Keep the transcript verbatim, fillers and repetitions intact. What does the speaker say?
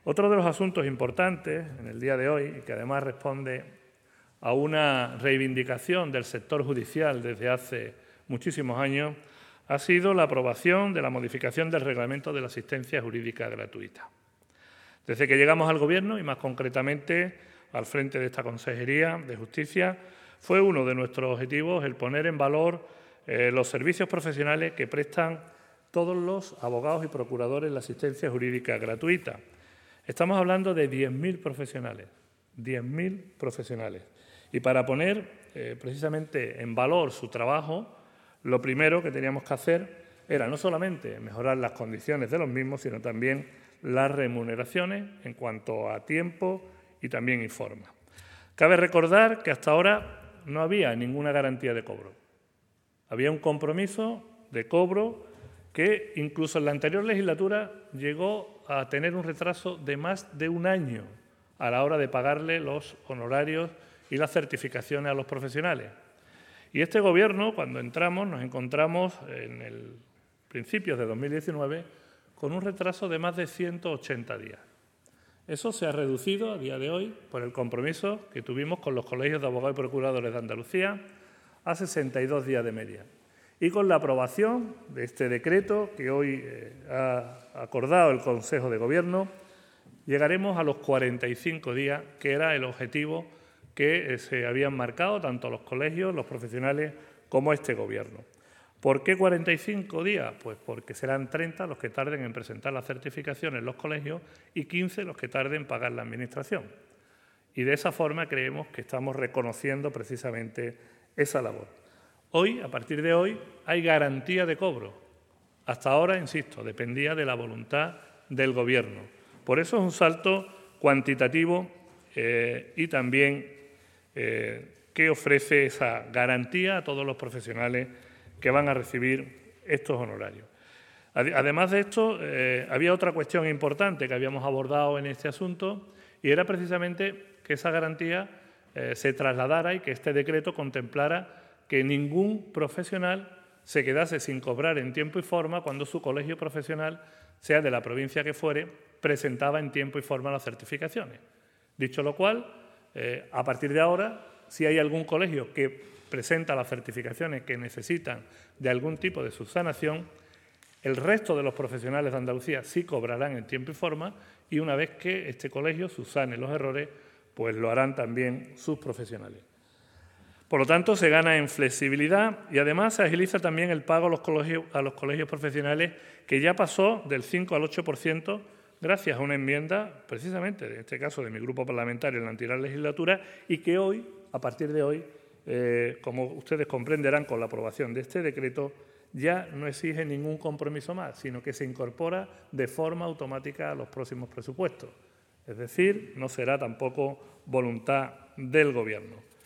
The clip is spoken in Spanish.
Otro de los asuntos importantes en el día de hoy, y que además responde a una reivindicación del sector judicial desde hace muchísimos años, ha sido la aprobación de la modificación del Reglamento de la Asistencia Jurídica Gratuita. Desde que llegamos al Gobierno, y más concretamente al frente de esta Consejería de Justicia, fue uno de nuestros objetivos el poner en valor eh, los servicios profesionales que prestan todos los abogados y procuradores la asistencia jurídica gratuita. Estamos hablando de diez mil profesionales, diez mil profesionales. Y para poner eh, precisamente en valor su trabajo, lo primero que teníamos que hacer era no solamente mejorar las condiciones de los mismos, sino también las remuneraciones en cuanto a tiempo y también en forma. Cabe recordar que hasta ahora no había ninguna garantía de cobro. Había un compromiso de cobro que incluso en la anterior legislatura llegó a tener un retraso de más de un año a la hora de pagarle los honorarios y las certificaciones a los profesionales. Y este Gobierno, cuando entramos, nos encontramos en el principios de dos mil diecinueve con un retraso de más de ciento ochenta días. Eso se ha reducido a día de hoy por el compromiso que tuvimos con los colegios de abogados y procuradores de Andalucía a sesenta y dos días de media. Y con la aprobación de este decreto que hoy eh, ha acordado el Consejo de Gobierno, llegaremos a los cuarenta y cinco días, que era el objetivo que eh, se habían marcado tanto los colegios, los profesionales, como este Gobierno. ¿Por qué cuarenta y cinco días? Pues porque serán treinta los que tarden en presentar la certificación en los colegios y quince los que tarden en pagar la Administración. Y de esa forma creemos que estamos reconociendo precisamente esa labor. Hoy, a partir de hoy, hay garantía de cobro. Hasta ahora, insisto, dependía de la voluntad del Gobierno. Por eso es un salto cuantitativo eh, y también eh, que ofrece esa garantía a todos los profesionales que van a recibir estos honorarios. Además de esto, eh, había otra cuestión importante que habíamos abordado en este asunto y era precisamente que esa garantía eh, se trasladara y que este decreto contemplara que ningún profesional se quedase sin cobrar en tiempo y forma cuando su colegio profesional, sea de la provincia que fuere, presentaba en tiempo y forma las certificaciones. Dicho lo cual, eh, a partir de ahora, si hay algún colegio que presenta las certificaciones que necesitan de algún tipo de subsanación, el resto de los profesionales de Andalucía sí cobrarán en tiempo y forma y una vez que este colegio subsane los errores, pues lo harán también sus profesionales. Por lo tanto, se gana en flexibilidad y además se agiliza también el pago a los colegios, a los colegios profesionales, que ya pasó del cinco al ocho por ciento gracias a una enmienda, precisamente, en este caso de mi grupo parlamentario en la anterior legislatura, y que hoy, a partir de hoy, eh, como ustedes comprenderán con la aprobación de este decreto, ya no exige ningún compromiso más, sino que se incorpora de forma automática a los próximos presupuestos. Es decir, no será tampoco voluntad del Gobierno.